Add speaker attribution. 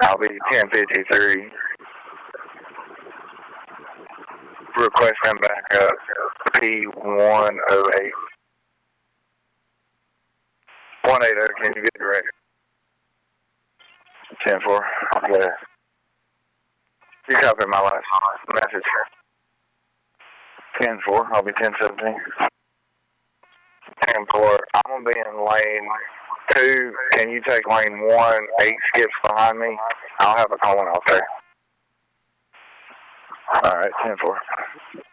Speaker 1: I'll be 1053. Requesting backup P108. 180, can you get direct? 10-4, okay. You copy my last message. 10-4, I'll be 1017. 10-4, I'm going to be in lane 2. Can you take lane 1, 8 skips behind me? I'll have a cone out there. Alright, 10-4.